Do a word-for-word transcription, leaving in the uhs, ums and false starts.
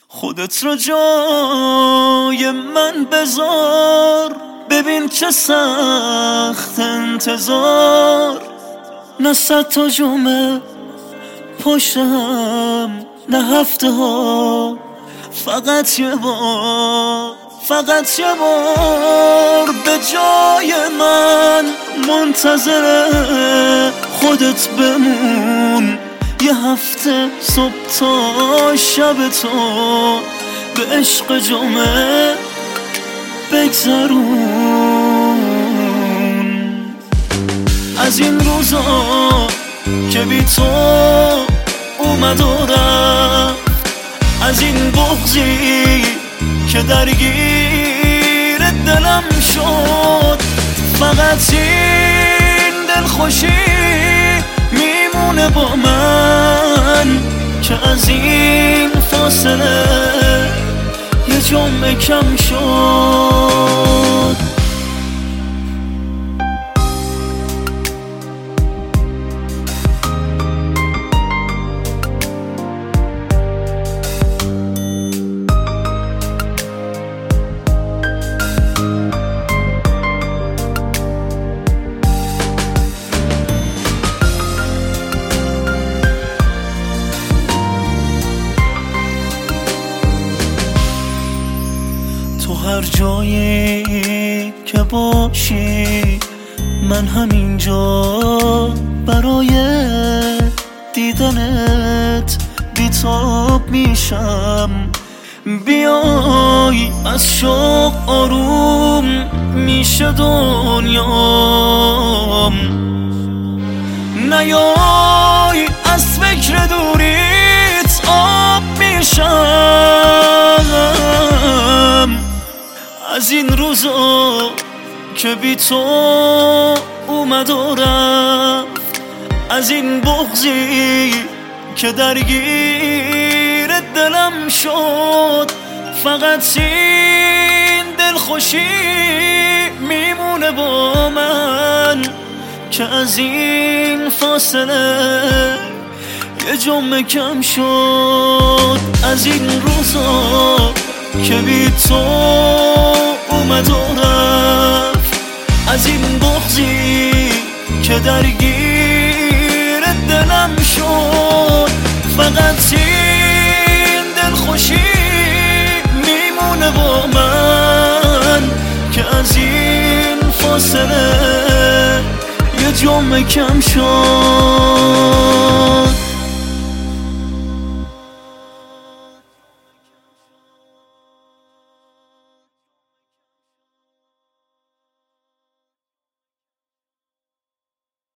خودت رو جای من بذار، ببین چه سخت انتظار. نه صد تا جمعه پشتم، نه هفته ها، فقط یه بار، فقط یه بار به جای من منتظر خودت بمون. یه هفته صبح تا شب تو به عشق جمعه بگذرون. از این روزا که بی تو اومد و رفت، از این بغضی که درگیر دلم شد، فقط این دلخوشی میمونه با من که از این فاصله یه جمعه کم شد. تو هر جایی که باشی من همینجا برای دیدنت بیتاب میشم. بیای از شوق آروم میشه دنیام، نیای از فکر دوریت آب میشم. از این روزا که بی تو اومد و رفت، از این بغضی که درگیر دلم شد، فقط این دلخوشی میمونه با من که از این فاصله یه جمعه کم شد. از این روزا که بی تو اومد و رفت، از این بغضی که درگیر دلم شد، فقط این دلخوشی میمونه با من که از این فاصله یه جمعه کم شد.